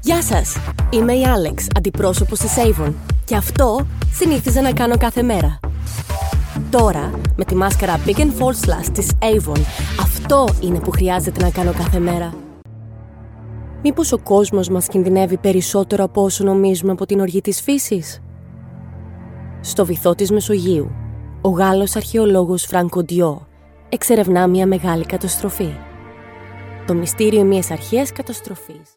Γεια σας! Είμαι η Άλεξ, αντιπρόσωπος της Avon. Και αυτό συνήθιζα να κάνω κάθε μέρα. Τώρα, με τη μάσκαρα Big & Bold Slash της Avon, αυτό είναι που χρειάζεται να κάνω κάθε μέρα. Μήπως ο κόσμος μας κινδυνεύει περισσότερο από όσο νομίζουμε από την οργή της φύσης? Στο βυθό της Μεσογείου, ο Γάλλος αρχαιολόγος Φράνκο Ντιό εξερευνά μια μεγάλη καταστροφή. Το μυστήριο μιας αρχαίας καταστροφής.